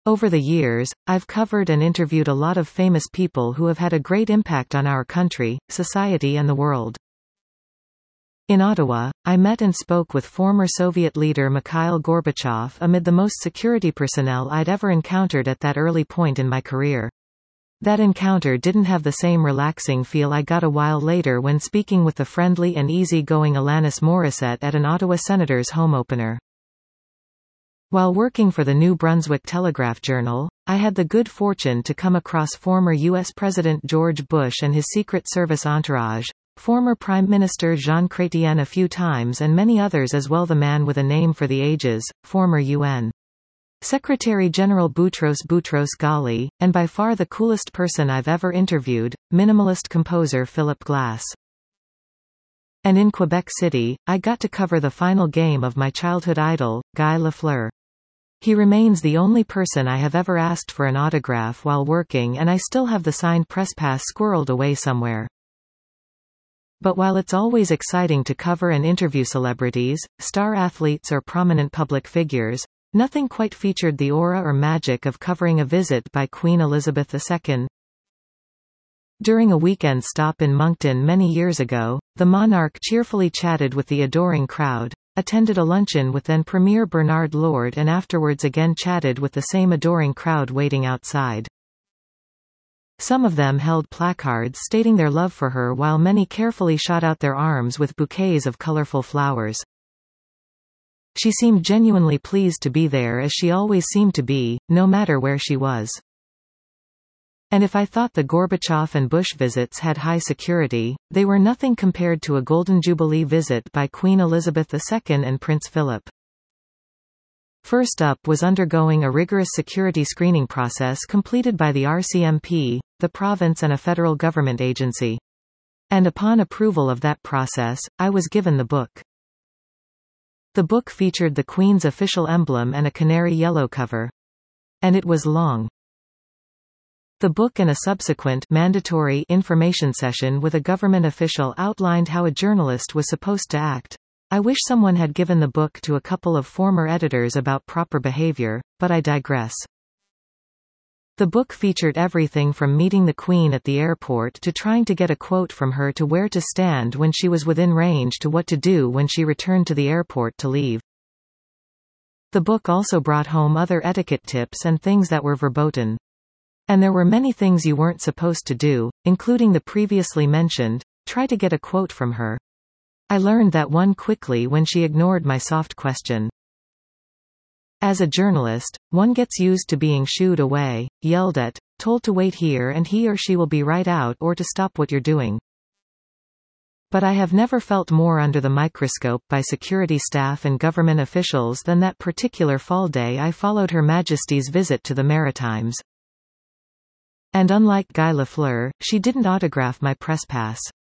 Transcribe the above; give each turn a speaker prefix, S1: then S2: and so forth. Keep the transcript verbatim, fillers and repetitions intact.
S1: Over the years, I've covered and interviewed a lot of famous people who have had a great impact on our country, society and the world. In Ottawa, I met and spoke with former Soviet leader Mikhail Gorbachev amid the most security personnel I'd ever encountered at that early point in my career. That encounter didn't have the same relaxing feel I got a while later when speaking with the friendly and easy-going Alanis Morissette at an Ottawa Senators home opener. While working for the New Brunswick Telegraph-Journal, I had the good fortune to come across former U S President George Bush and his Secret Service entourage, former Prime Minister Jean Chrétien a few times and many others as well. The man with a name for the ages, former U N Secretary-General Boutros Boutros Ghali, and by far the coolest person I've ever interviewed, minimalist composer Philip Glass. And in Quebec City, I got to cover the final game of my childhood idol, Guy Lafleur. He remains the only person I have ever asked for an autograph while working, and I still have the signed press pass squirreled away somewhere. But while it's always exciting to cover and interview celebrities, star athletes or prominent public figures, nothing quite featured the aura or magic of covering a visit by Queen Elizabeth the Second. During a weekend stop in Moncton many years ago, the monarch cheerfully chatted with the adoring crowd, attended a luncheon with then Premier Bernard Lord and afterwards again chatted with the same adoring crowd waiting outside. Some of them held placards stating their love for her while many carefully shot out their arms with bouquets of colorful flowers. She seemed genuinely pleased to be there, as she always seemed to be, no matter where she was. And if I thought the Gorbachev and Bush visits had high security, they were nothing compared to a Golden Jubilee visit by Queen Elizabeth the Second and Prince Philip. First up was undergoing a rigorous security screening process completed by the R C M P, the province and a federal government agency. And upon approval of that process, I was given the book. The book featured the Queen's official emblem and a canary yellow cover. And it was long. The book and a subsequent mandatory information session with a government official outlined how a journalist was supposed to act. I wish someone had given the book to a couple of former editors about proper behavior, but I digress. The book featured everything from meeting the Queen at the airport to trying to get a quote from her to where to stand when she was within range to what to do when she returned to the airport to leave. The book also brought home other etiquette tips and things that were verboten. And there were many things you weren't supposed to do, including the previously mentioned, try to get a quote from her. I learned that one quickly when she ignored my soft question. As a journalist, one gets used to being shooed away, yelled at, told to wait here and he or she will be right out or to stop what you're doing. But I have never felt more under the microscope by security staff and government officials than that particular fall day I followed Her Majesty's visit to the Maritimes. And unlike Guy Lafleur, she didn't autograph my press pass.